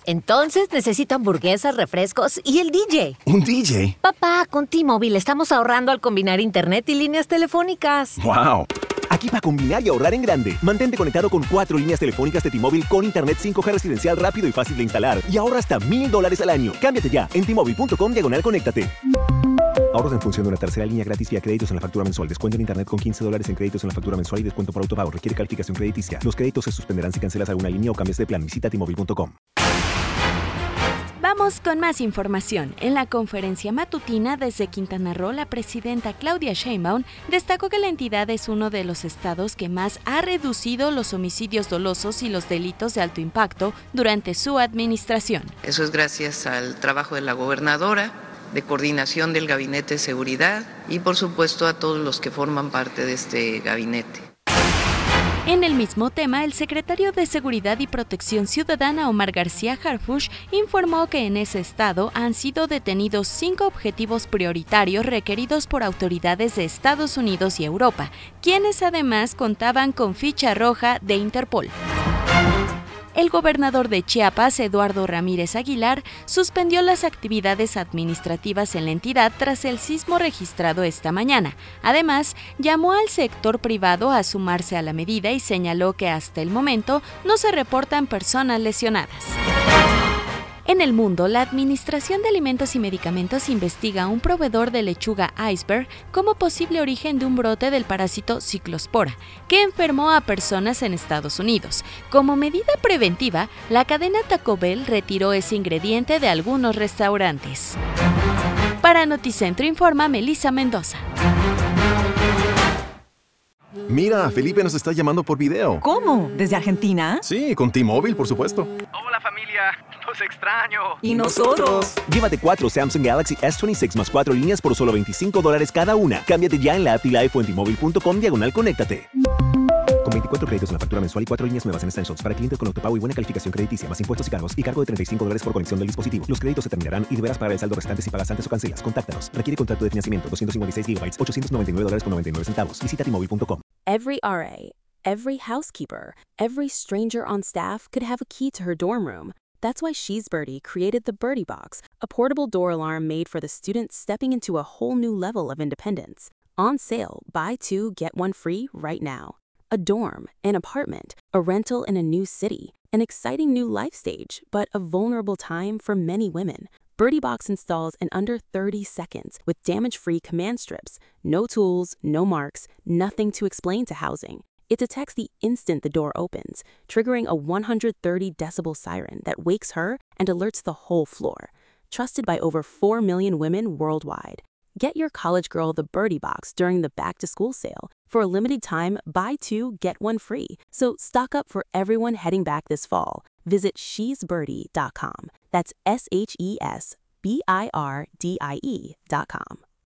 Entonces necesito hamburguesas, refrescos y el DJ. ¿Un DJ? Papá, con T-Mobile estamos ahorrando al combinar internet y líneas telefónicas. ¡Wow! Aquí para combinar y ahorrar en grande. Mantente conectado con 4 líneas telefónicas de T-Mobile con internet 5G residencial rápido y fácil de instalar. Y ahorra hasta $1,000 al año. Cámbiate ya en T-Mobile.com/conéctate. Ahorros en función de una tercera línea gratis vía créditos en la factura mensual. Descuento en internet con $15 en créditos en la factura mensual y descuento por autopago. Requiere calificación crediticia. Los créditos se suspenderán si cancelas alguna línea o cambias de plan. Visita T-Mobile.com. Vamos con más información. En la conferencia matutina desde Quintana Roo, la presidenta Claudia Sheinbaum destacó que la entidad es uno de los estados que más ha reducido los homicidios dolosos y los delitos de alto impacto durante su administración. Eso es gracias al trabajo de la gobernadora, de coordinación del Gabinete de Seguridad y, por supuesto, a todos los que forman parte de este gabinete. En el mismo tema, el secretario de Seguridad y Protección Ciudadana, Omar García Harfuch, informó que en ese estado han sido detenidos 5 objetivos prioritarios requeridos por autoridades de Estados Unidos y Europa, quienes además contaban con ficha roja de Interpol. El gobernador de Chiapas, Eduardo Ramírez Aguilar, suspendió las actividades administrativas en la entidad tras el sismo registrado esta mañana. Además, llamó al sector privado a sumarse a la medida y señaló que hasta el momento no se reportan personas lesionadas. En el mundo, la Administración de Alimentos y Medicamentos investiga a un proveedor de lechuga iceberg como posible origen de un brote del parásito Ciclospora, que enfermó a personas en Estados Unidos. Como medida preventiva, la cadena Taco Bell retiró ese ingrediente de algunos restaurantes. Para Noticentro informa Melissa Mendoza. Mira, Felipe nos está llamando por video. ¿Cómo? ¿Desde Argentina? Sí, con T-Mobile, por supuesto. Hola familia, los extraño. ¿Y nosotros? Llévate 4 Samsung Galaxy S26 más 4 líneas por solo $25 cada una. Cámbiate ya en la app T-Life o en T-Mobile.com/conéctate. Con 24 créditos en la factura mensual y 4 líneas nuevas en Essentials para clientes con autopago y buena calificación crediticia, más impuestos y cargos, y cargo de $35 por conexión del dispositivo. Los créditos se terminarán y deberás pagar el saldo restante si pagas antes o cancelas. Contáctanos. Requiere contrato de financiamiento. 256 GB, $899.99. Visita T-Mobile.com. Every RA, every housekeeper, every stranger on staff could have a key to her dorm room. That's why She's Birdie created the Birdie Box, a portable door alarm made for the student stepping into a whole new level of independence. On sale, buy 2, get 1 free right now. A dorm, an apartment, a rental in a new city, an exciting new life stage, but a vulnerable time for many women. Birdie Box installs in under 30 seconds with damage-free command strips. No tools, no marks, nothing to explain to housing. It detects the instant the door opens, triggering a 130 decibel siren that wakes her and alerts the whole floor. Trusted by over 4 million women worldwide. Get your college girl the Birdie Box during the back-to-school sale. For a limited time, buy 2, get 1 free. So stock up for everyone heading back this fall. Visit shesbirdie.com. That's SHESBIRDIE.com.